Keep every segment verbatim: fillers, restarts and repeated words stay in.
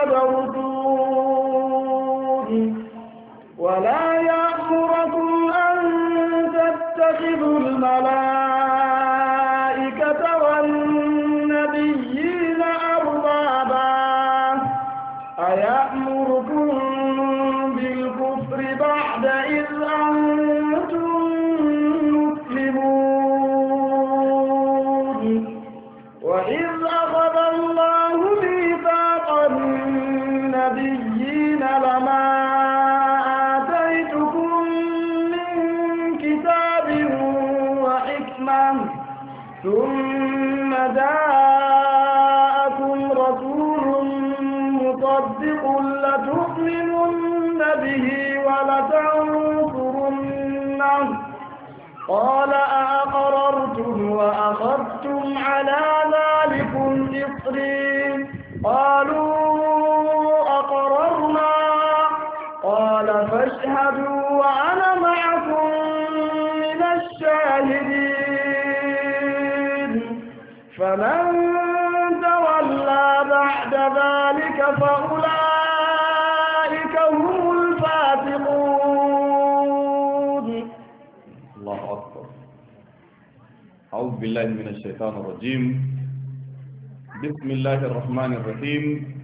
ترجون ولا يأمركم أن تتخذوا الملائكة والنبيين أربابا أيأمركم بالكفر بعد إذ أنتم مسلمون وإذ أخذ الله ميثاق النبيين لما آتيتكم من كتاب وحكمة ثم جاءكم رسول مصدق لتؤمنن به ولتنصرنه قال أأقررتم وأخذتم على ذلكم إصري قالوا أقررنا قال فاشهدوا وأنا معكم من الشاهدين فمن تولى بعد ذلك فأولئك هم الفاسقون. الله أكبر. أعوذ بالله من الشيطان الرجيم. بسم الله الرحمن الرحيم.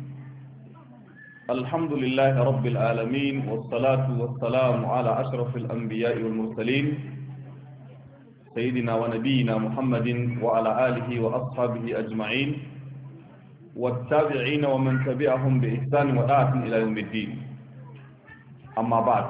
الحمد لله رب العالمين والصلاة والسلام على أشرف الأنبياء والمرسلين سيدنا ونبينا محمد وعلى آله وأصحابه أجمعين والتابعين ومن تبعهم بإحسان وطاعة إلى يوم الدين. أما بعد،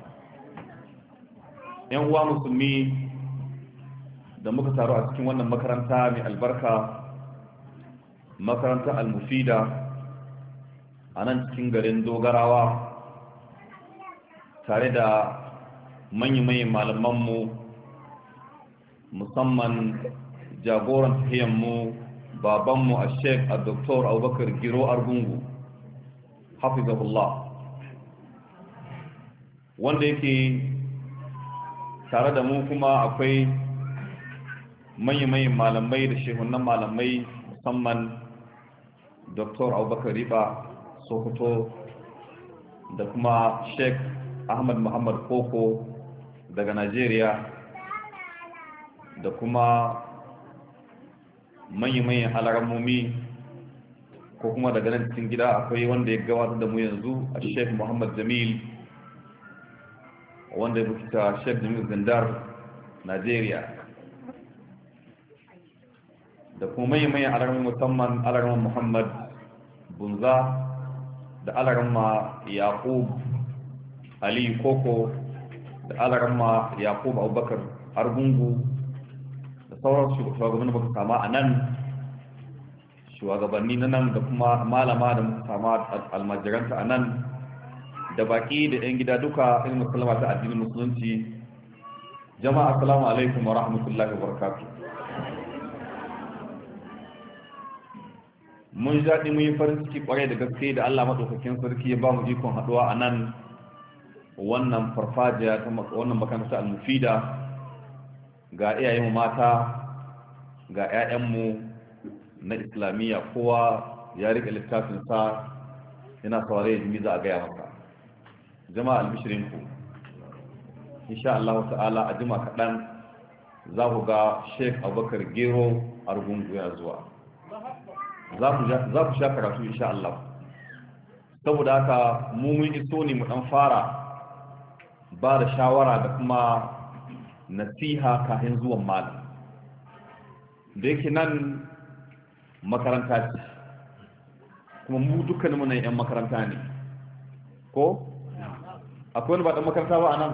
‘yan uwa musulmi da muka taru a cikin wannan makaranta mai albarka, makaranta al-mufida a nan cikin garin Dogarawa, tare da manya-manyan malamanmu, musamman jagoran tahiyanmu babanmu a sheik a doktor Abubakar Giro Argungu hafizahullah, wanda yake tare da mu kuma akwai manya-manyan malamai da shehunan malamai, musamman doktor Abubakar Riba Sokoto da kuma sheik Ahmad Muhammad Koko daga Najeriya, da kuma manya-manyan alaramomi ko kuma daga nan cikin gida akwai wanda ya gabatar da mu yanzu a sheik Muhammad Jamil, wanda ya fita sheik Jamil Zindar Najeriya, da kuma manya-manyan alaramomi musamman alaraman Muhammad Bunza da alarama Yaqub Ali Koko da alarama Yaqub Abubakar Argungu da sauran shugabannin da muka sama a nan, shugabanni na nan, da kuma malama da muka sama almajiranta a nan, da baki da 'yan gida duka in musulma ta addinin musulunci. Jama'a assalamu alaikum wa rahmatullahi wa barakatuh. Mun jaɗi mun yi farin ciki ƙwarai da gaske da Allah maɗaukakin sarki ya ba mu ikon haɗuwa a nan wannan farfajiya ta wannan makaranta al-mufida, ga iyayenmu mata, ga 'ya'yanmu na islamiyya, kowa ya riƙe littafinsa yana saurare ya jimi za a gaya masa. Jama'a albishirinku, insha Allah ta'ala a jima kaɗan za ku ga Sheikh Abubakar Gero Argungu ya zuwa, za ku sha karatu insha Allah. Saboda haka mu mun iso ne mu ɗan fara ba da shawara da kuma nasiha kafin zuwan malam, da yake nan makaranta ce kuma mu dukkaninmu nan 'yan makaranta ne, ko? akwai wani ba ɗan makaranta ba a nan?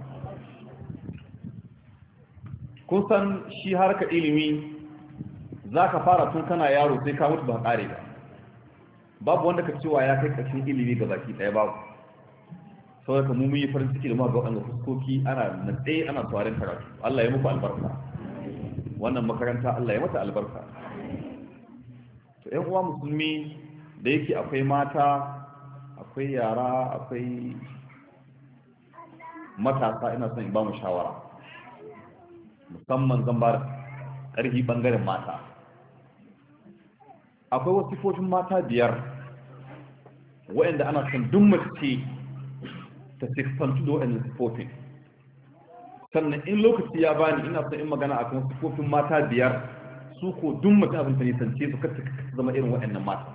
kun san shi harka ilimi za ka fara tun kana yaro sai ka mutu ba ƙare ba, babu wanda ka cewa ya kai ƙarshen ilimi ga baki ɗaya babu. sau da mu mun yi farin ciki da muka ga waɗanda fuskoki ana natse ana tsawarin karatu. Allah ya muku albarka, wannan makaranta Allah ya mata albarka. To ƴan uwa musulmi, da yake akwai mata, akwai yara, akwai matasa, ina son in ba mu shawara, musamman zan ba da ƙarfi ɓangaren mata. Akwai wasu sifofin mata biyar wa'anda ana son duk mace ta siffantu da wa'annan sifofin. Sannan in lokaci ya bani ina son in magana akan sifofin mata biyar su ko duk mace abin ta nisance su kar ta zama irin wa'annan mata.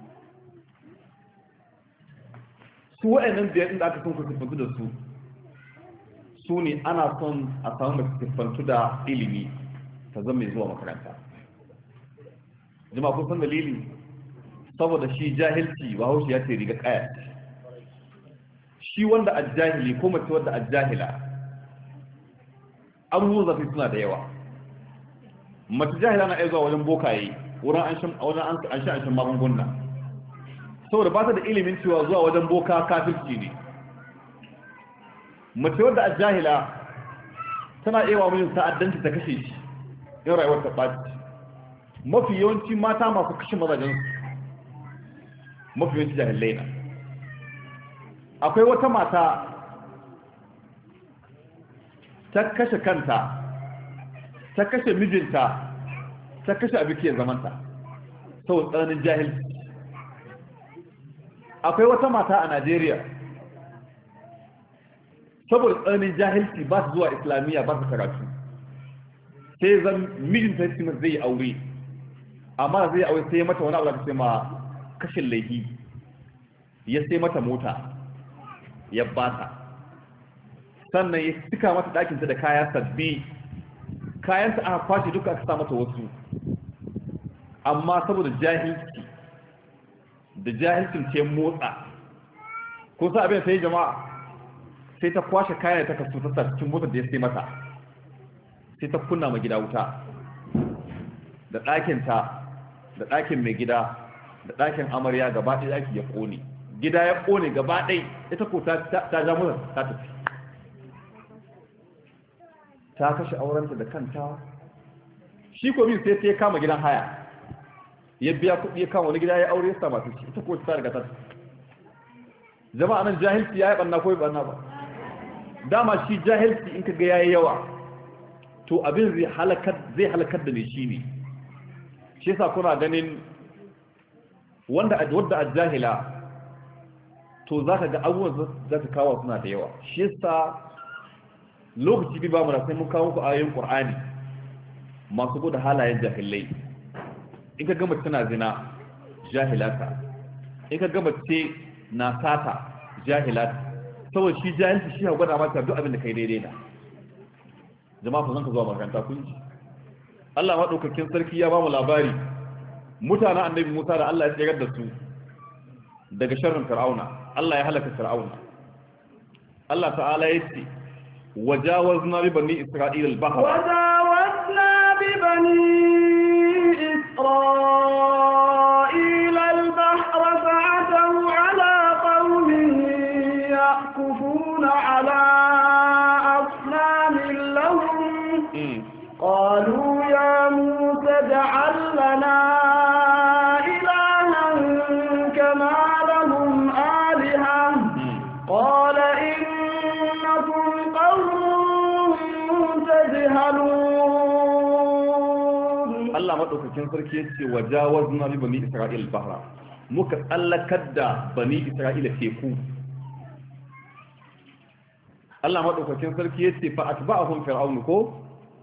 Su wa'annan biyar inda aka son ku siffantu da su su ne ana son a samu mace siffantu da ilimi ta zama mai zuwa makaranta. Jama'a kun san dalili? Saboda shi jahilci ba haushi ya ce riga kaya. Shi wanda a jahili ko mace wanda a jahila abubuwan zafi suna da yawa. Mace jahila na iya zuwa wajen bokaye wurin an shan an shan magunguna saboda ba ta da ilimin cewa zuwa wajen boka kafirci ne. Mace wadda a jahila tana iya wa mijin ta'addanci ta kashe shi in rayuwar ta ɓaci. Mafi yawanci mata masu kashe mazajensu mafi yawanci jahilai na. Akwai wata mata ta kashe kanta, ta kashe mijinta, ta kashe abikiyar zamanta saboda tsananin jahilci. Akwai wata mata a Najeriya saboda tsananin jahilci ba su zuwa islamiyya ba su karatu, sai zan mijinta ya ce zai yi aure, amma zai aure sai mata wani abu da sai ma kashin laifi, ya sai mata mota ya bata, sannan ya cika mata ɗakinta da kaya sabbi, kayanta aka kwashe duka aka sa mata wasu, amma saboda jahilci da jahilcin ce motsa ko sa abin sai jama'a sai ta kwashe kayan ta kasu ta cikin motar da ya sai mata, sai ta kunna ma gida wuta da ɗakinta da ɗakin mai gida da ɗakin amarya gaba ɗaya ɗaki ya ƙone, gida ya ƙone gaba ɗai, ita ko ta ja motar ta tafi, ta kashe aurenta da kanta. Shi ko min sai ta kama gidan haya ya biya kuɗi ya kama wani gida ya aure ya sa masu shi, ita ko ta riga ta jama'a nan jahilci ya yi ɓanna ko yi ɓanna ba. Dama shi jahilci in ka ga ya yi yawa to abin zai halakar zai halakar da ne shi ne. Shi yasa kuna ganin wanda wadda a jahila to za ka ga abubuwan za ka kawo suna da yawa. Shi yasa lokaci bi ba mu da sai mun kawo ku ayoyin Qur'ani masu gudu halayen jahilai. In ka gama tana zina jahilata, in ka gama ce na sata jahilata, saboda shi jahilci shi ya gwada mata duk abin da kai daidai na. Jama'a ku zan ka zuwa makaranta kun ji. Allah madaukakin sarki ya ba mu labari mutanen annabi Musa da Allah ya tsirar da su daga sharrin Fir'auna. Allah ya halaka Fir'auna. Allah ta'ala ya ce وجاوزنا ببني إسرائيل البحر وجاوزنا ببني إسرائيل البحر فعتوا على قوم يأكفون على أصنام لهم قالوا يا موسى اجعل لنا إلها كما لهم آلهة قال إنكم Allah madaukakin sarki yace wajawazna bi bani Isra'il bahra, muka tsallakar da bani Isra'ila teku. Allah madaukakin sarki yace fa atba'ahum fir'aun ko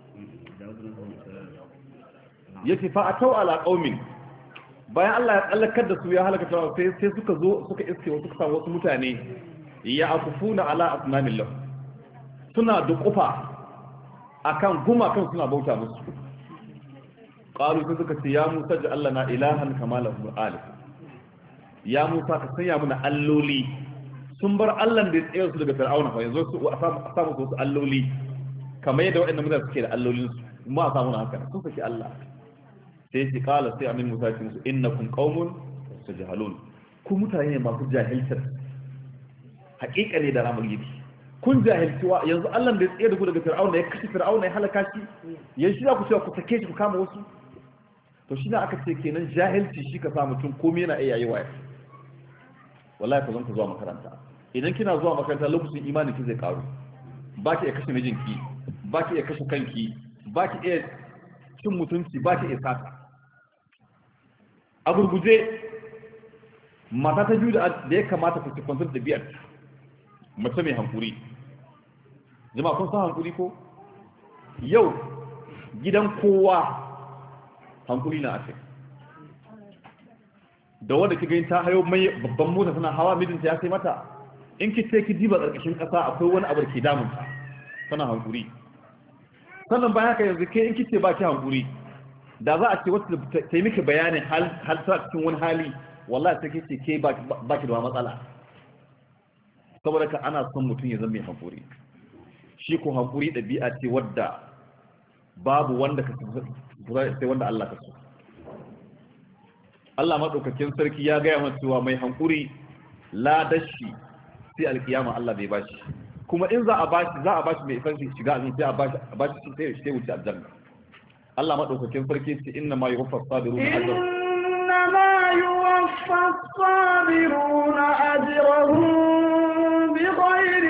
yace fa atau ala qaumin, bayan Allah ya tsallakar da su ya halaka sai sai suka zo suka iske wasu suka wasu mutane ya akufuna ala asnamin lahu, suna duƙufa akan gumakan suna bauta musu. Qalu sai suka ce ya Musa ja Allah na ilahan kama lahu alih, ya Musa ka sanya mana alloli. Sun bar Allah da ya tsaya su daga Fir'auna fa yanzu su a samu su alloli kamar yadda waɗannan mutane suke da allolin su, kuma a samu na haka sun saki Allah. Sai shi kala sai amin Musa ce musu innakum qaumun tajhalun, ku mutane ne masu jahiltar haƙiƙa ne da ramar yiki. Kun jahilciwa yanzu Allah da ya tsaye da ku daga Fir'auna ya kashe Fir'auna ya halaka shi, yanzu za ku cewa ku sake shi ku kama wasu. To shi na aka ce kenan jahilci shi ka sa mutum komai yana iya yi waya. Wallahi ku zan ku zuwa makaranta. Idan kina zuwa makaranta lokacin imanin ki zai karu. Ba ki iya kashe mijinki, ba ki iya kashe kanki, ba ki iya cin mutunci, ba ki iya sata. A gurguje mata ta biyu da ya kamata ku sifantar da biyar mace mai hankuri. Jama'a kun san hankuri ko yau gidan kowa hankuri na ake da wanda ki gani ta hayo mai babban mota tana hawa mijinta ya sai mata in ki sai ki diba karkashin kasa akwai wani abu da ke damunta tana hankuri. Sannan bayan haka yanzu ke in ki ce ba ki hankuri da za a ce wata ta yi miki bayanin hal ta cikin wani hali wallahi sai ke ce ke ba ki da matsala. Saboda ka ana son mutum ya zama mai hankuri. Shi ko hankuri ɗabi'a ce wadda babu wanda ka sai wanda Allah ka so. Allah madaukakin sarki ya gaya mana cewa mai hankuri ladashi sai alkiyama Allah bai bashi, kuma in za a bashi za a bashi mai sarki shiga azin sai a bashi a bashi sai sai wuce aljanna. Allah madaukakin sarki ce inna ma yuwaffas sabiruna ajrahum inna ma yuwaffas sabiruna ajrahum bighairi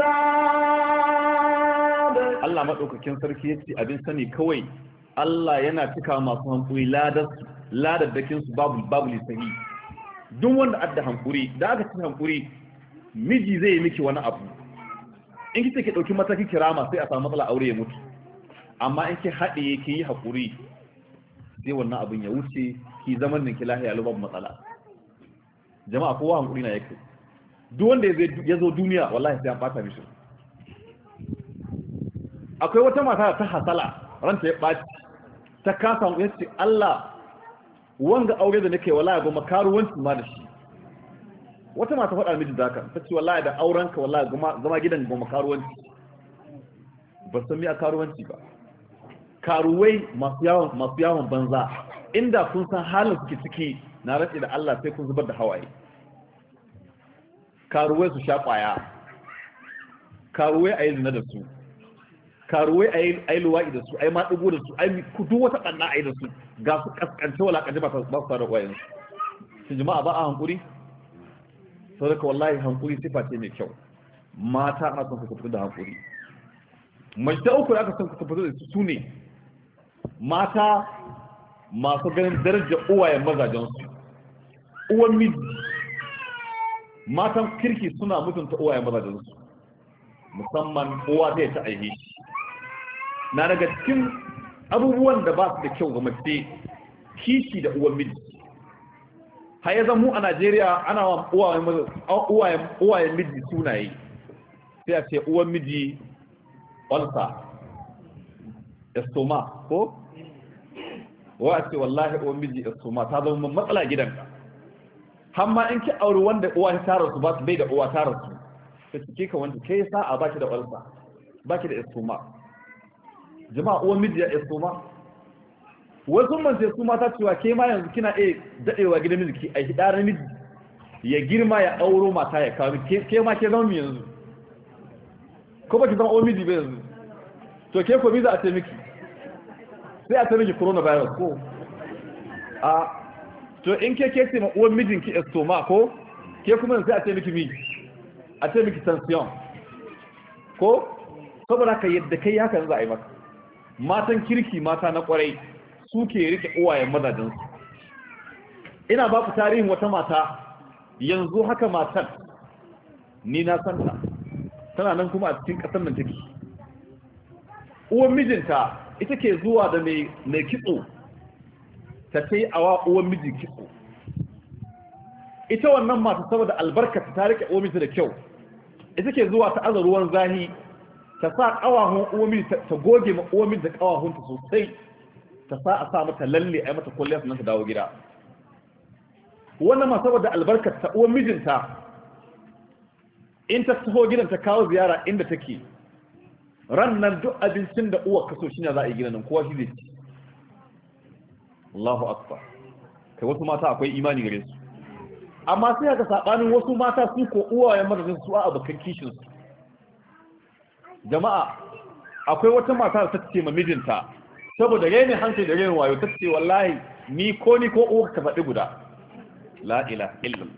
hisab. Allah madaukakin sarki yace abin sani kawai Allah yana cika masu hankuri ladar ladaddakin su babu babu lisahi. Duk wanda adda hankuri da aka ci hankuri miji zai yi miki wani abu in kike ke dauki mataki kirama sai a samu matsala aure ya mutu, amma in ki haɗe ki yi hakuri sai wannan abin ya wuce ki zaman nan ki lahiya babu matsala. Jama'a kowa hankuri na yake. Duk wanda ya zo duniya wallahi sai an bata mishi. Akwai wata mata ta hasala ranta ya baci ta kasa yace Allah wanga aure da nake wallahi goma karuwanci ma da shi. Wata mata faɗa miji zaka ta ce wallahi da aurenka wallahi goma zama gidan goma karuwanci. Ba san me a karuwanci ba. Karuwai masu yawon masu yawon banza inda kun san halin suke ciki na rantsi da Allah sai kun zubar da hawaye. Karuwai su sha kwaya, karuwai a yi zina da su, karuwai a yi luwa'i da su, a yi maɗigo da su, a yi kudu wata ɗanna a yi da su, ga su ƙasƙance walaƙaji ba su tare ƙwayensu. Shi jama'a ba a hankuri? Sau da ka wallahi hankuri sifa ce mai kyau. Mata ana son ku fito da hankuri. Mace ta uku da aka son ku fito da su ne mata masu ganin darajar uwayen mazajensu. Uwan miji. Matan kirki suna mutunta uwayen mazajensu. Musamman uwa zai ta aihe shi. Na daga cikin abubuwan da ba su da kyau ga mace kishi da uwan miji. Har ya zama mu a Najeriya ana wa uwayen uwayen miji sunaye. Sai a ce uwan miji olsa, estoma ko? Wa a ce wallahi uwan miji estoma ta zama matsala gidanka. Har ma in ki auri wanda uwa ta tara su ba su bai da uwa tara su. Sai ki ka wanda kai sa'a baki da olsa, baki da estoma. Jama'a uwan miji ya estoma. Wasu mance su mata cewa ke ma yanzu kina iya dadewa gidan miji a hidar miji ya girma ya auro mata ya kawo ke ma ke zama yanzu ko ba ki zama uwan miji ba yanzu to ke ko miza a ce miki sai a ce miki coronavirus ko a to in ke ke ce ma uwan mijinki estoma ko ke kuma sai a ce miki mi a ce miki tension ko saboda haka yadda kai haka za a yi maka. Matan kirki mata na kwarai suke rike uwayen mazajensu. Ina ba ku tarihin wata mata yanzu haka matan ni na santa tana nan kuma a cikin ƙasar nan take. Uwan mijinta ita ke zuwa da mai mai kitso ta tai awa uwan miji kitso. Ita wannan mata saboda albarkata ta rike uwan miji da kyau ita ke zuwa ta aza ruwan zahi ta sa ƙawahun uwan miji ta goge ma uwan miji da ƙawahunta sosai ta sa a sa mata lalle a yi mata kulliyar sannan ta dawo gida. Wannan ma saboda albarkar ta uwan mijinta in ta taho gidan ta kawo ziyara inda take ran nan duk abincin da uwar kaso shi ne za a yi gidan nan kowa shi zai ci. Allahu akbar. Kai wasu mata akwai imani gare su. Amma sai haka sabanin wasu mata su ko uwayen madadin su a abokan kishin su. Jama'a akwai wata mata da ta ce ma mijinta saboda rainin hankali da rainin wayo ta ce wallahi ni ko ni ko uwa ka faɗi guda. La ilaha illallah.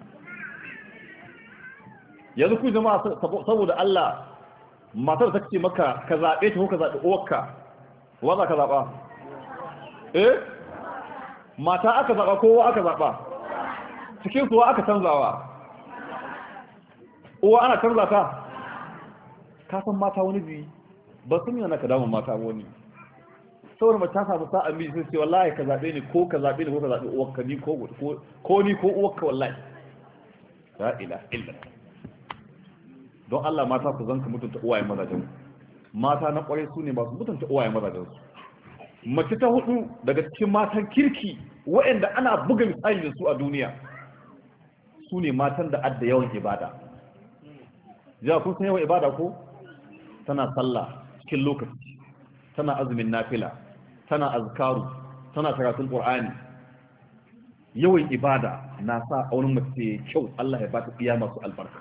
Yanzu ku jama'a saboda Allah matar ta ce maka ka zaɓe ta ko ka zaɓi uwarka wa za ka zaɓa? Eh? Mata aka zaɓa kowa aka zaɓa? cikin suwa aka canzawa uwa ana canza ta ka san mata wani biyu ba sun yana ka damun mata wani saboda mace ta samu sa'a miji sai ce wallahi ka zaɓe ni ko ka zaɓe ni ko ka zaɓe uwarka ni ko ko ni ko uwarka wallahi la ilaha illa don Allah mata ku zanka mutunta uwayen mazajen mata na kwarai su ne masu mutunta uwayen mazajen su mace ta hudu daga cikin matan kirki waɗanda ana buga misali da su a duniya su ne matan da adda yawan ibada jiya kun san yawan ibada ko tana sallah cikin lokaci tana azumin nafila tana azkaru tana karatun qur'ani yawan ibada na sa auren mace kyau Allah ya bata iya masu albarka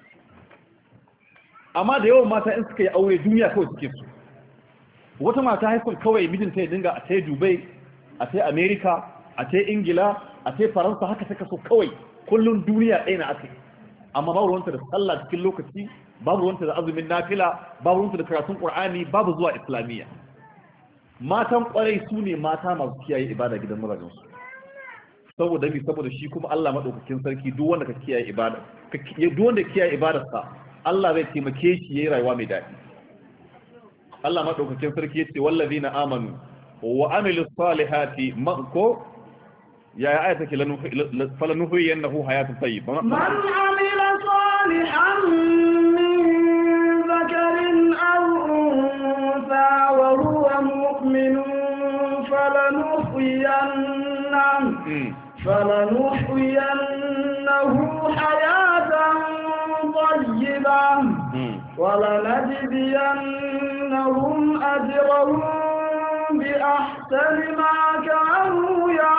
amma da yawan mata in suka yi aure duniya kawai suke su wata mata haifar kawai mijinta ya dinga a ta Dubai a ta America a ta Ingila a ta Faransa haka take so kawai kullun duniya ɗaya na ake amma babu ruwanta da sallah cikin lokaci babu ruwanta da azumin nafila babu ruwanta da karatun qur'ani babu zuwa islamiyya matan kwarai su ne mata masu kiyaye ibada gidan mazajensu saboda mi saboda shi kuma Allah madaukakin sarki duk wanda ka kiyaye ibada duk wanda kiyaye ibadarsa Allah zai taimake shi yayin rayuwa mai daɗi Allah madaukakin sarki yace wallazina amanu wa amilus salihati ko ya aya take falanuhu yannahu hayatun tayyiba man amila salihan min dhakarin aw untha wa huwa mu'minun falanuhyiyannahu falanuhyiyannahu hayatan tayyibah ولنجزينهم أجرهم بأحسن ما كانوا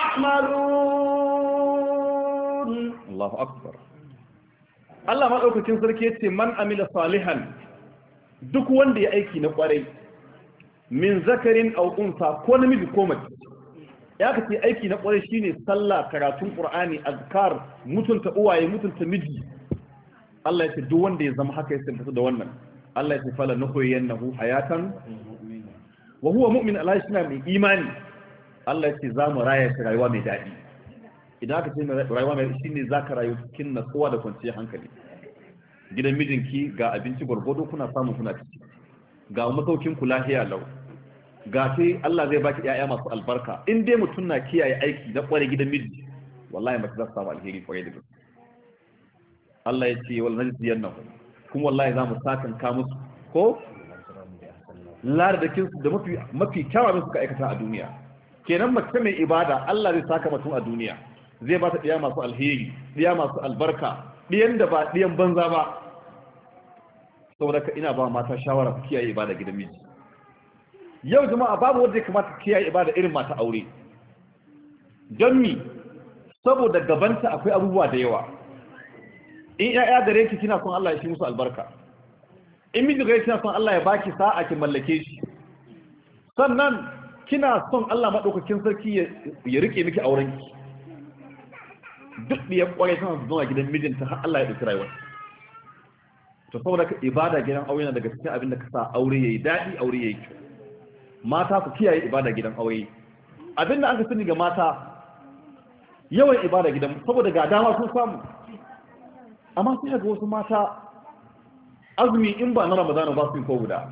يعملون الله أكبر Allah maɗaukakin sarki yace man amila salihan duk wanda ya aiki na ƙwarai min zakarin aw unsa ko namiji ko mace ya kace aiki na ƙwarai shine sallah karatun qur'ani azkar mutunta uwaye mutunta miji Allah yace duk wanda ya zama haka ya tabbata da wannan Allah yace fala nuhyiyannahu hayatan wa huwa mu'min Allah shi na mai imani Allah yace za mu raya shi rayuwa mai daɗi idan aka ce rayuwa mai shine zaka rayu cikin natsuwa da kwanciyar hankali gidan mijinki ga abinci gwargwado kuna samu kuna ciki ga masaukin ku lafiya lau ga sai Allah zai baki ƴaƴa masu albarka in dai mutum na kiyaye aiki na kware gidan miji wallahi mace za ta samu alheri kware da gaske Allah ya ce wal najziyannahu kuma wallahi za mu sakan ka musu ko lardakin su da mafi mafi kyawawan suka aikata a duniya kenan mace mai ibada Allah zai saka mutum a duniya zai ba ta diya masu alheri diya masu albarka diyan da ba diyan banza ba saboda ka ina ba mata shawara ku kiyaye ibada gidan miji yau jama'a babu wanda ya kamata kiyaye ibada irin mata aure don mi saboda gabanta akwai abubuwa da yawa in ya'ya gare ki kina son Allah ya shi musu albarka in miji gare kina son Allah ya baki sa'a ki mallake shi sannan kina son Allah madaukakin sarki ya rike miki auren ki duk da ya kware tana zuwa gidan mijinta har Allah ya dauki rayuwar to saboda ka ibada gidan aure na daga cikin abin da ka sa aure yayi dadi aure yayi kyau mata ku kiyaye ibada gidan aure abin da aka sani ga mata yawan ibada gidan saboda ga dama sun samu amma sai ga wasu mata azumi in ba na Ramadan ba su ko guda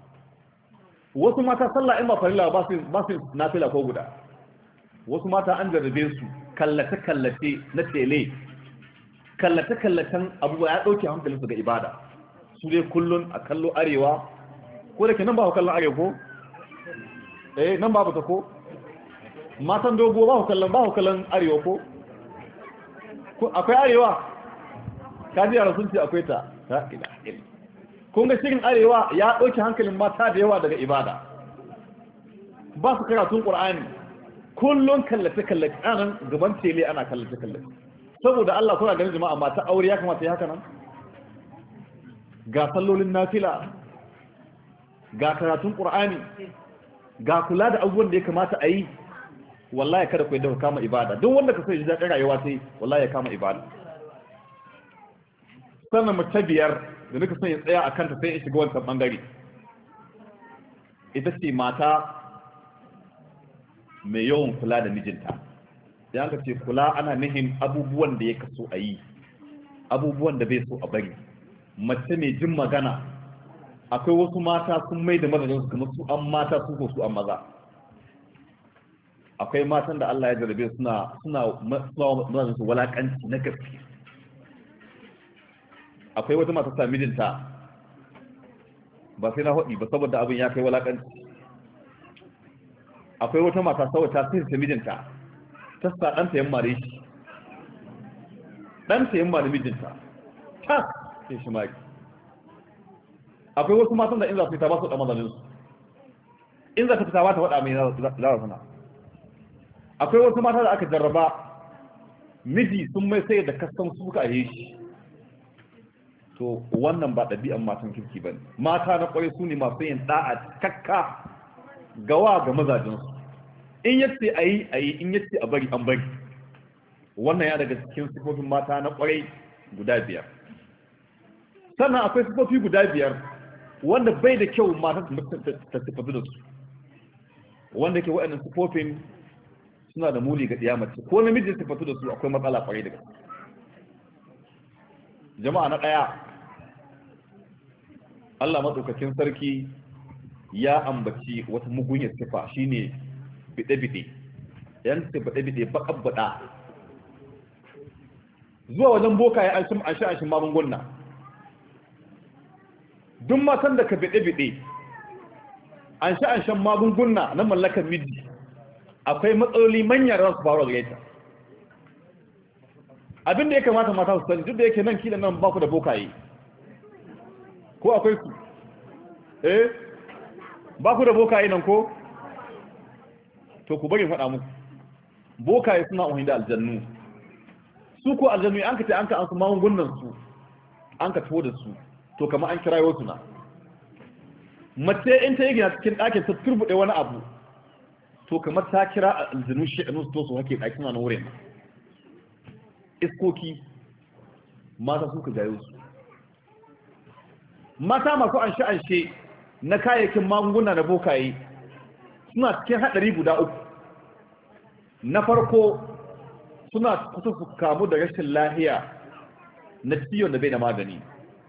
wasu mata sallah in ba farilla ba su ba su nafila ko guda wasu mata an jarrabe su kallace kallace na tele kallace kallacen abubuwa ya dauke hankalin su ga ibada su dai kullun a kallo arewa ko da ke nan ba ku kallon arewa ko eh nan babu ta ko matan dogo ba ku kallon ba ku kallon arewa ko akwai arewa kaji yara sun ce akwai ta ta ila ila kun ga shirin arewa ya ɗauki hankalin mata da yawa daga ibada ba su karatun qur'ani kullun kallace kallace anan gaban tele ana kallace kallace saboda Allah kuna ganin jama'a mata aure ya kamata ya haka nan ga sallolin nafila ga karatun qur'ani ga kula da abubuwan da ya kamata a yi wallahi kada ku yadda kama ibada duk wanda ka so ya ji daɗin rayuwa sai wallahi ya kama ibada sannan mace biyar da nika son ya tsaya a kanta sai in shiga wancan bangare ita ce mata mai yawan kula da mijinta ya ka ce kula ana nihin abubuwan da ya kaso a yi abubuwan da bai so a bari mace mai jin magana akwai wasu mata sun mai da mazajensu kamar su an mata su ko su an maza akwai matan da Allah ya jarabe suna suna mazajensu walakanci na gaske akwai wata mata ta mijinta ba sai na haɗi ba saboda abin ya kai walakanci akwai wata mata saboda ta sai ta mijinta ta sa ɗanta yamma da shi ɗanta yamma da mijinta ta sai shi maki akwai wasu matan da in za su fita ba su da mazalinsu in za ta fita ba ta waɗa mai zara suna akwai wasu mata da aka jarraba miji sun mai sai da kasan su suka ahe shi to wannan ba ɗabi'an matan kirki ba ne mata na ƙwarai su ne masu yin ɗa'a kakka gawa ga mazajensu in yace a yi a yi in yace a bari an bari wannan ya daga cikin sifofin mata na ƙwarai guda biyar sannan akwai sifofi guda biyar wanda bai da kyau mata ta sifatu da su wanda ke waɗannan sifofin suna da muli ga ɗiyamace ko namijin sifatu da su akwai matsala ƙwarai daga jama'a na ɗaya Allah maɗaukakin sarki ya ambaci wata mugunyar sifa shine bide-bide yan ce bide-bide baƙaɓɓaɗa zuwa wajen boka ya an sha an magunguna duk matan da ka bide-bide an sha an shan magunguna na mallakar miji akwai matsaloli manyan ran su faru ga abin da ya kamata mata su sani duk da yake nan kila nan ba ku da bokaye ko akwai su eh ba ku da bokaye nan ko to ku bari faɗa muku bokaye suna uhin da aljannu su ko aljannu an ka ce an ka an su magungunan su an ka to da su to kamar an kirayo su na mace in ta yi gina cikin ɗakin ta turbuɗe wani abu to kamar ta kira aljannu shi a nusu to su hake ɗakin na wurin iskoki mata suka jayo su mata masu anshe-anshe na kayayyakin magunguna da bokaye suna cikin haɗari guda uku na farko suna kusa su kamu da rashin lahiya na ciwon da bai da magani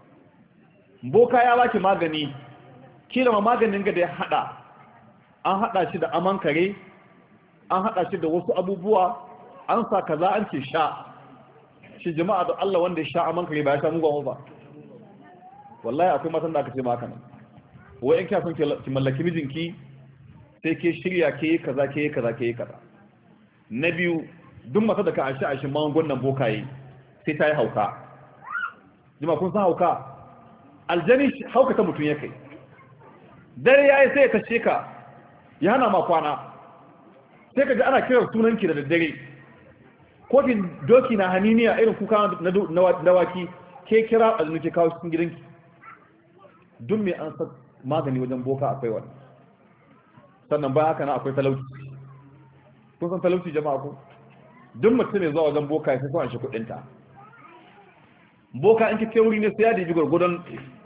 boka ya baki magani kila ma maganin ga da ya haɗa an haɗa shi da aman kare an haɗa shi da wasu abubuwa an sa kaza an ce sha shi jama'a da Allah wanda ya sha aman kare ba ya sha mugun ba wallahi akwai matan da aka ce maka nan wai in kya son ki mallaki mijinki sai ke shirya ke yi kaza ke yi kaza ke yi kaza na biyu duk mata da ka ashi ashi magungunan bokaye sai ta yi hauka jama'a kun san hauka aljani hauka ta mutum ya kai dare ya yi sai ya tashe ka ya hana ma kwana sai ka ji ana kiran sunanki da daddare kofin doki na haniniya irin kuka na dawaki ke kira a ke kawo cikin gidanki duk mai an san magani wajen boka akwai wani sannan bayan haka na akwai talauci kun san talauci jama'a ku duk mutum mai zuwa wajen boka ya fi son shi kudinta boka in kike wuri ne sai ya daji gwargwadon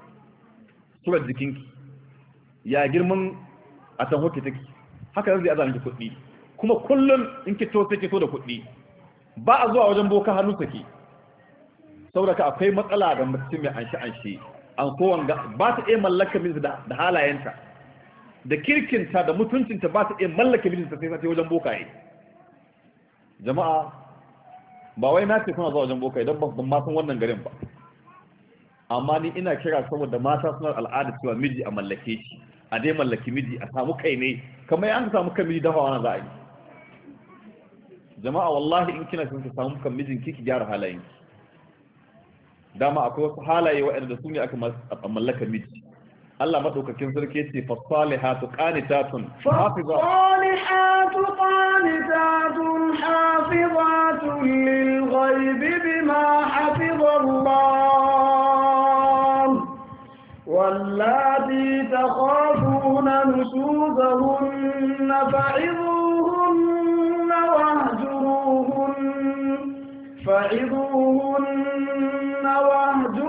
surar jikinki ya girman a san hoki take haka zai azami ki kuɗi kuma kullum in ki to sai ki so da kuɗi ba a zuwa wajen boka hannu saki saboda ka akwai matsala ga mutum mai anshi anshi an kowan ba ta iya mallaka mijinta da halayenta da kirkinta da mutuncinta ba ta iya mallaka mijinta sai sai wajen bokaye jama'a ba wai na ce kuna zuwa wajen bokaye don ban ma san wannan garin ba amma ni ina kira saboda mata suna al'ada cewa miji a mallake shi a dai mallaki miji a samu kai ne kamar an samu kan miji dafa wani za a yi jama'a wallahi in kina son ka samu kan mijin ki ki gyara halayenki dama akwai wasu halaye waɗanda su ne aka mallaka miji Allah madaukakin sarki yace fasalihatu qanitatun fasalihatu qanitatun hafizatun lil ghaibi bima hafiza Allah wallati takhafuna nusuzahunna fa'idhuhunna wahjuruhunna fa'idhuhunna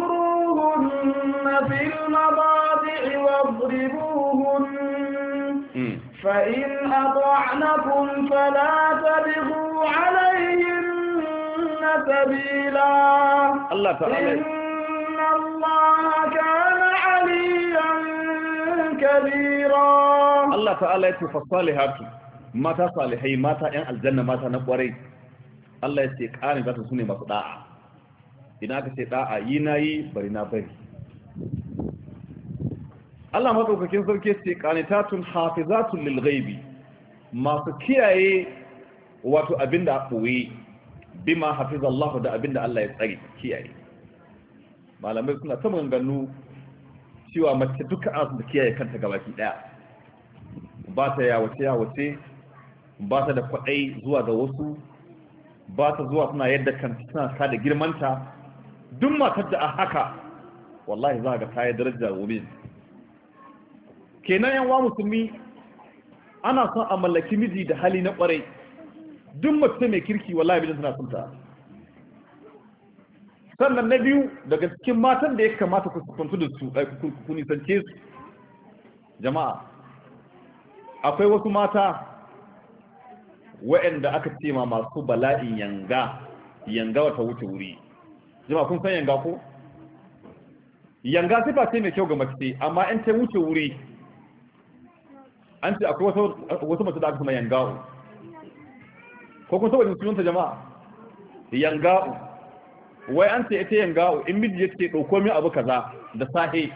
wahjuruhunna fil mabadi واضربوهن فإن أطعنكم فلا تبغوا عليهن سبيلا الله تعالى إن الله كان عليا كبيرا الله تعالى يتفصلها mata salihai mata yan aljanna mata na kwarai Allah ya ce ƙarin za ta sune masu da'a idan aka ce da'a yi na yi bari na bari Allah madaukakin sarki ce qanitatun hafizatun lil ghaibi masu kiyaye wato abinda a koyi bima hafizallahu da abinda Allah ya tsare kiyaye malamai suna ta maganganu cewa mace duka an kiyaye kanta gabaki daya ba ta yawace yawace ba ta da kwaɗai zuwa ga wasu ba ta zuwa suna yadda kanta suna sa da girmanta duk matar da a haka wallahi za ga ta yi daraja gobe kenan yan wa musulmi ana son a mallaki miji da hali na ƙwarai duk mace mai kirki wallahi mijin tana son ta sannan na biyu daga cikin matan da ya kamata ku kwantu da su ku nisance su jama'a akwai wasu mata waɗanda aka ce ma masu bala'in yanga yanga wata wuce wuri jama'a kun san yanga ko yanga sifa ce mai kyau ga mace amma in ta wuce wuri an ce akwai wasu mace da aka sama yanga'u ko kun saboda sunanta jama'a yanga'u wai an ce ita yanga'u in miji ya ce ɗauko min abu kaza da sahe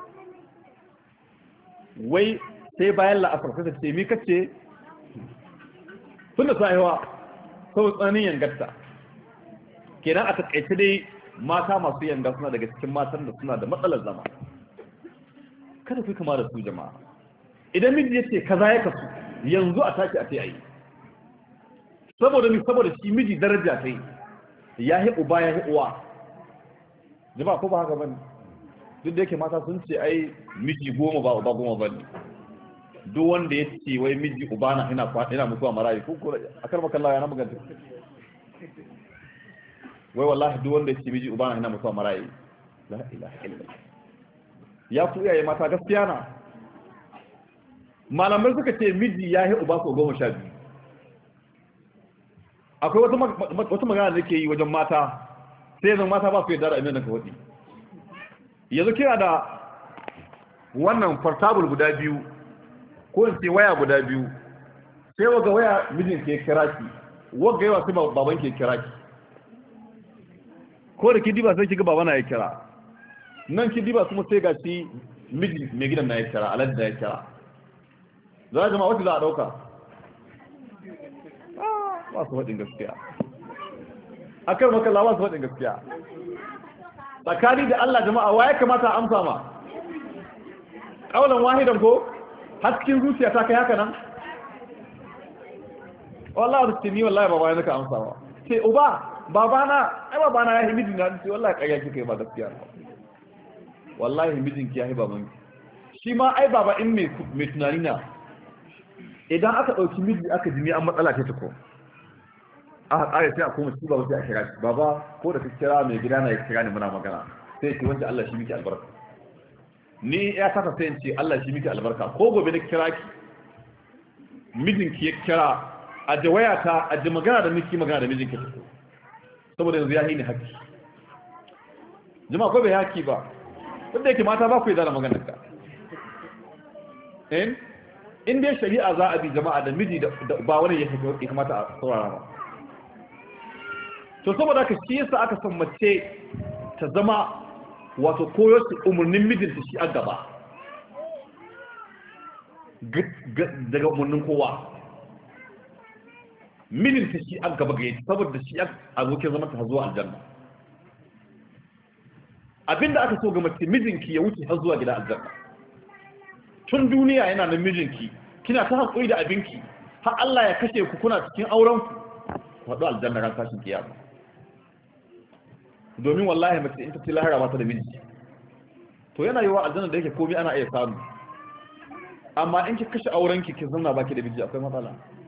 wai sai bayan la'asar sai ta ce mi kace tun da sahewa sau tsanin yangarta kenan a taƙaice dai mata masu yanga suna daga cikin matan da suna da matsalar zama kada ku kama da su jama'a idan miji ya ce kaza ya kasu yanzu a tashi a ce ayi saboda ni saboda shi miji daraja ta yi ya hi uba ya hi uwa jama'a ko ba haka bane duk da yake mata sun ce ai miji goma ba uba goma bane duk wanda ya ce wai miji uba na ina ina mutuwa marayi ko ko akar makalla ya na magana wai wallahi duk wanda ya ce miji uba na ina mutuwa marayi la ilaha illallah ya ku iyaye mata gaskiya na malamai suka ce miji ya yi uba ko goma sha biyu akwai wata magana da ke yi wajen mata sai yanzu mata ba su yi dara imenin ka waɗi yanzu kira da wannan portable guda biyu ko in ce waya guda biyu sai waga waya mijin ke kira ki waga yawa sai baban ke kira ki ko da ki diba sai kiga babana ya kira nan ki diba kuma sai ga shi miji mai gidan na ya kira alhaji da ya kira za a jama'a wacce za a ɗauka ba su faɗin gaskiya a kan makalla ba su faɗin gaskiya tsakani da Allah jama'a wa ya kamata a amsa ma ƙaunar wahidan ko haskin zuciya ta kai haka nan wallahi da ni wallahi baba ya naka amsa ma ce uba babana ai babana ya yi mijin na ce wallahi ƙarya kika yi ba gaskiya wallahi mijinki ya yi babanki shi ma ai baba in mai tunani na idan aka ɗauki miji aka jini an matsala ta ko aka ƙara sai a koma shi ba sai a kira shi baba ko da ka kira mai gida na ya kira ni muna magana sai ce wanda Allah shi miki albarka ni ya saka sai in ce Allah shi miki albarka ko gobe na kira ki mijinki ya kira a ji wayata a ji magana da miki magana da mijinki ta saboda yanzu ya yi ni haƙƙi jama'a ko bai haƙƙi ba wanda yake mata ba ku yi zana maganar ka in in dai shari'a za a bi jama'a da miji da ba wani ya kamata a saurara ba to saboda haka shi yasa aka san mace ta zama wato koyo su umarnin mijinta shi a gaba daga umarnin kowa mijinta shi a gaba ga yake saboda shi a abokin zama ta zuwa aljanna abinda aka so ga mace mijinki ya wuce har zuwa gida aljanna tun duniya yana nan mijinki kina ta haƙuri da abinki har Allah ya kashe ku kuna cikin auren ku haɗu aljanna ran tashin kiyama domin wallahi mace in ta ci lahira ba ta da miji to yana yiwa aljanna da yake komai ana iya samu amma in ki kashe aurenki ki zanna baki da miji akwai matsala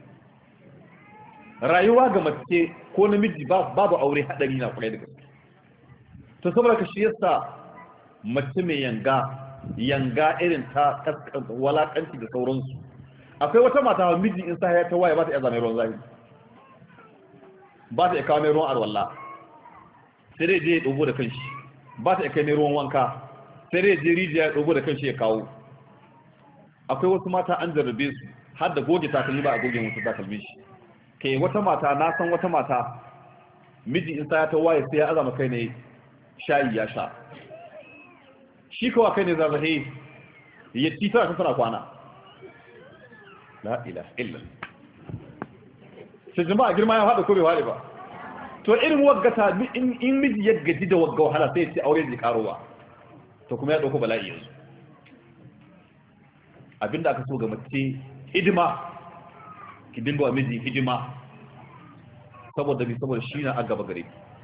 rayuwa ga mace ko namiji babu aure hadari na kwarai da gaske to saboda ka shi yasa mace mai yanga yanga irin ta walakanci da sauransu akwai wata mata miji in sa ya ta waye ba ta iya zama ruwan zafi ba ta iya kawo mai ruwan arwalla sai dai je ya dogo da kanshi ba ta iya kai mai ruwan wanka sai dai je rijiya ya dogo da kanshi ya kawo. Akwai wasu mata an jarrabe su har da goge takalmi ba a goge musu takalmi shi kai wata mata na san wata mata miji in sa ya ta waye sai ya azama kai ne shayi ya sha shi kawai kai ne zazzahe ya ci tana tana kwana la ilaha illa sai jama'a girma ya faɗa ko bai faɗi ba to irin waggata in miji ya gaji da wagga wahala sai ya ce aure zai karowa to kuma ya ɗauko bala'i yanzu abinda aka so ga mace hidima ki dinga wa miji hidima saboda bi saboda shi na a gaba gare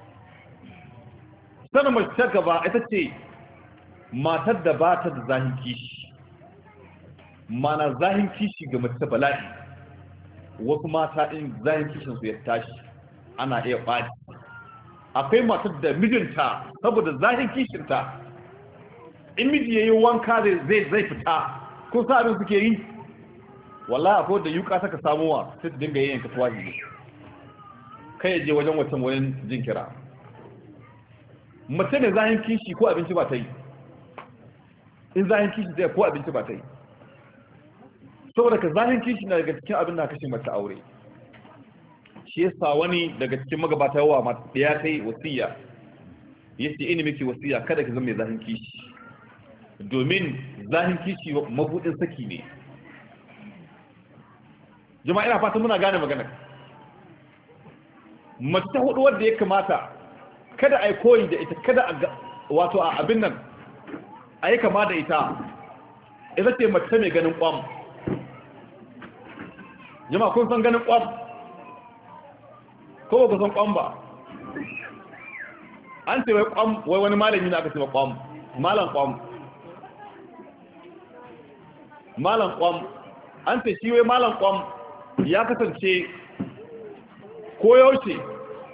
sanin mace ta gaba ita ce matar da ba ta da zahin kishi mana zahin kishi ga mace bala'i wasu mata in zahin kishin su ya tashi ana iya ɓaci. Akwai matar da mijinta saboda zahin kishinta in miji yayi wanka zai zai fita kun sa abin suke yi wallahi akwai da yuka saka samuwa sai dinga yin yanka tuwahi ne kai je wajen wancan wurin jinkira mace ne zahin kishi ko abinci ba ta yi in zahin kishi zai ko abinci ba ta yi saboda ka zahin kishi na daga cikin abin da kashe mace aure shi yasa wani daga cikin magabata yawa mata ya kai wasiya yace ina miki wasiya kada ki zama mai zahin kishi domin zahin kishi mabudin saki ne. Jama'a ina fatan muna gane magana. Mace ta hudu wadda ya kamata kada a yi koyi da ita kada a wato a abin nan a yi kama da ita ita ce mace mai ganin kwam. Jama'a kun san ganin kwam ko ba ku san kwam ba an ce wai kwam wai wani malami na aka ce kwam malam kwam malam kwam an ce shi wai malam kwam ya kasance koyaushe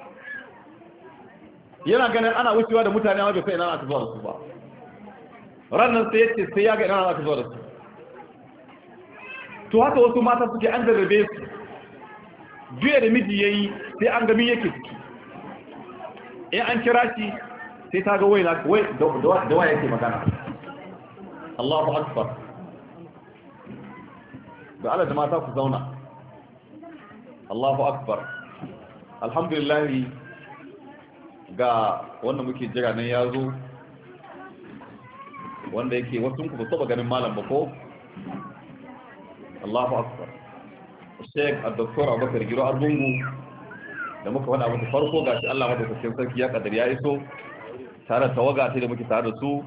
yana ganin ana wucewa da mutane wajen sai ina aka zuwa da su ba ranar sai yace sai ya ga ina aka zuwa da su to haka wasu mata suke an zarrabe su juya da miji yayi sai an gami yake ciki in an kira shi sai ta ga wai da wai yake magana. Allahu akbar. da Allah da mata ku zauna. Allahu akbar. Alhamdulillah ga wanda muke jira nan ya zo wanda yake wasu ku ba saba ganin malam ba ko. Allahu akbar. Sheikh Dr. Abubakar Giro Arbungu da muka wada muku farko gashi Allah madaukakin sarki ya kadar ya iso tare da tawaga sai da muke tare da su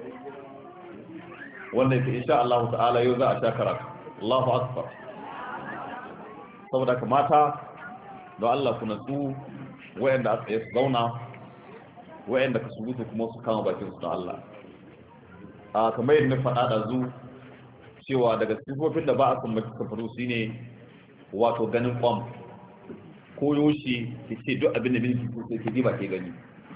wanda yake insha Allah ta'ala yau za a sha karatu. Allahu akbar. Saboda ka mata don Allah ku natsu wayanda aka yi su zauna wayanda ka surutu kuma su kama bakin su don Allah. A kamar yadda na faɗa da zu cewa daga sifofin da ba a san mace kafaru shine wato ganin kwam ko yoshi ki ce duk abin da binki ko sai ki diba ke gani.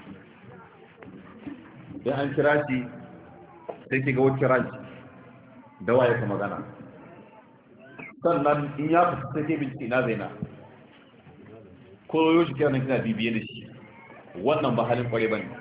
Don an kira shi sai ki ga wacce ranci da waye ka magana. Sannan in ya fita sai ke bincike ina zaina ko yoshi kira nan kina bibiye da shi wannan ba halin kware bane.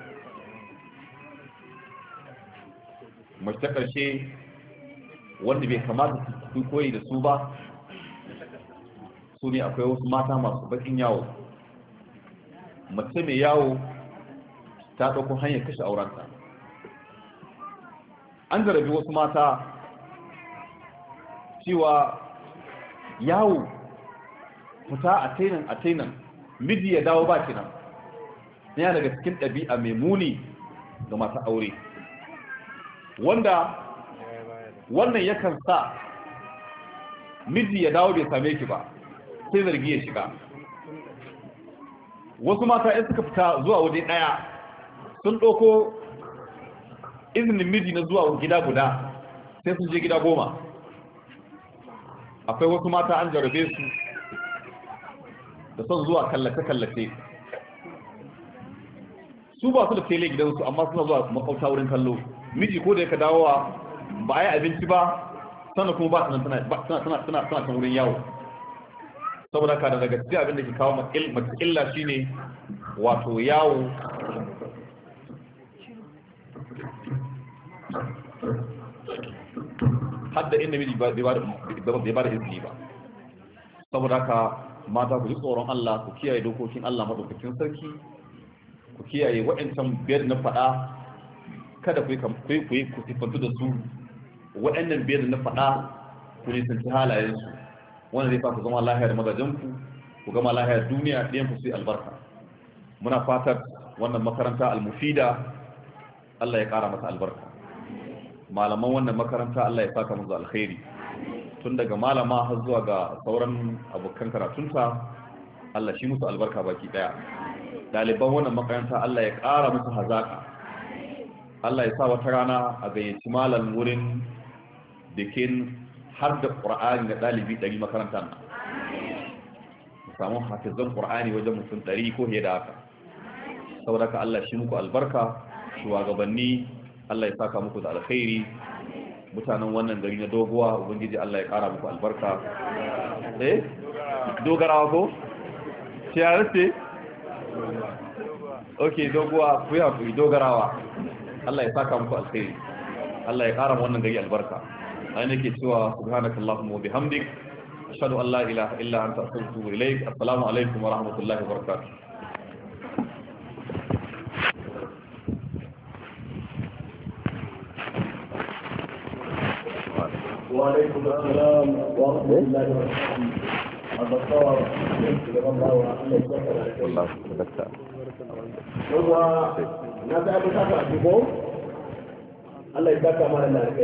Mace ta karshe wanda bai kamata su koyi da su ba su ne akwai wasu mata masu bakin yawo. Mace mai yawo ta ɗauko hanyar kashe aurenta. An zarafi wasu mata cewa yawo fita a tainan a tainan miji ya dawo ba kinan yana daga cikin ɗabi'a mai muni ga masu aure wanda wannan yakan sa miji ya dawo bai same ki ba sai zargi ya shiga. Wasu mata in suka fita zuwa waje ɗaya sun ɗauko izinin miji na zuwa gida guda sai sun je gida goma. Akwai wasu mata an jarabe su da son zuwa kallace-kallace su ba su da tele gidansu amma suna zuwa makauta wurin kallo. Miji ko da yaka dawowa ba a yi abinci ba sannan kuma ba tana tana tana tana tana kan wurin yawo saboda ka daga cikin abin da ke kawo mata illa shine wato yawo hadda inda miji bai ba da izini ba saboda ka mata ku ji tsoron Allah ku kiyaye dokokin Allah madaukakin sarki ku kiyaye waɗancan biyar na faɗa kada ku yi ku yi ku sifantu da su waɗannan biyar na faɗa ku nisanci halayensu wanda zai sa ku zama lahiyar mazajenku ku gama lahiyar duniya ɗayan ku sai albarka muna fatar wannan makaranta al-mufida Allah ya ƙara masa albarka malaman wannan makaranta Allah ya saka musu alkhairi tun daga malama har zuwa ga sauran abokan karatunta Allah shi musu albarka baki daya daliban wannan makaranta Allah ya ƙara musu hazaka Allah ya sa wata rana a gayyaci malam wurin bikin har da Qur'ani da dalibi ɗari makarantar nan mu samu hafizan Qur'ani wajen mutum ɗari ko fiye da haka saboda ka Allah shi muku albarka shugabanni Allah ya saka muku da alkhairi mutanen wannan gari na doguwa ubangiji Allah ya kara muku albarka eh dogarawa ko ciyar ce okay doguwa ku ya ku dogarawa Allah ya saka muku alkhairi Allah ya kara wannan gari albarka ai nake cewa subhanakallahumma wa bihamdik ashhadu an la ilaha illa anta astaghfiruka wa ilaik assalamu alaikum wa rahmatullahi wa barakatuh وعليكم السلام ورحمة الله وبركاته. الدكتور جزاه الله خيرا. والله دكتور. هو نبدأ بشكل عجيب. الله يبارك فيك.